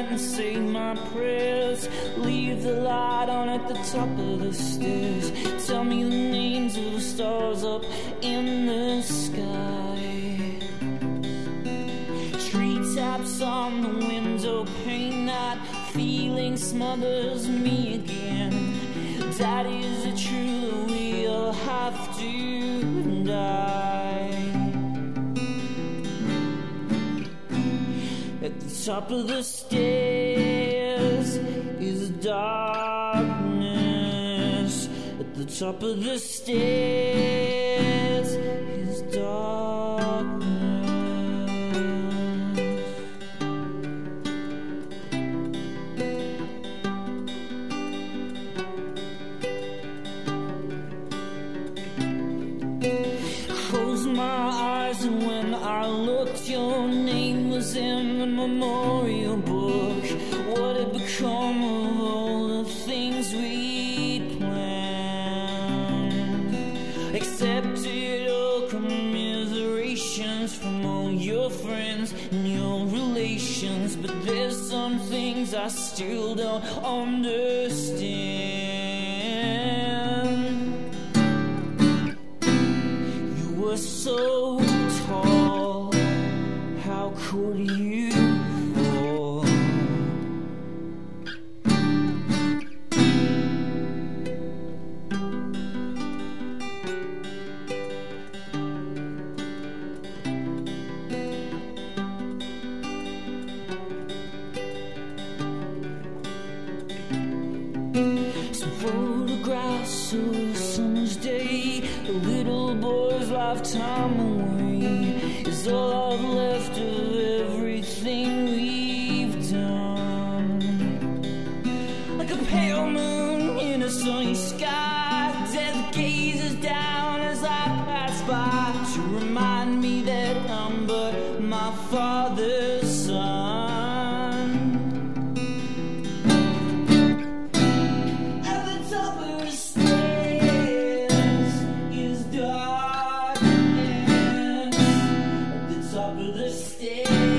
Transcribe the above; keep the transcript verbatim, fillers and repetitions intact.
night and say my prayers. Leave the light on at the top of the stairs. Tell me the names of the stars up in the sky. Treetops on the window pane. That feeling smothers me again. Daddy, is it true that we'll have to die? At the top of the stairs is darkness. At the top of the stairs is darkness. Closed my eyes and when I looked, your name was in the memorial book. What had become of all the things we'd planned? Accepted all commiserations from all your friends and your relations, but there's some things I still don't understand. You were so tall, how could you fall? Some photographs of a summer's day, a little boy's lifetime away, is all I've left of everything we've done. Like a pale moon in a sunny sky, death gazes down as I pass by to remind me that I'm but my father's son. At the top of the stairs is darkness. At the top of the stairs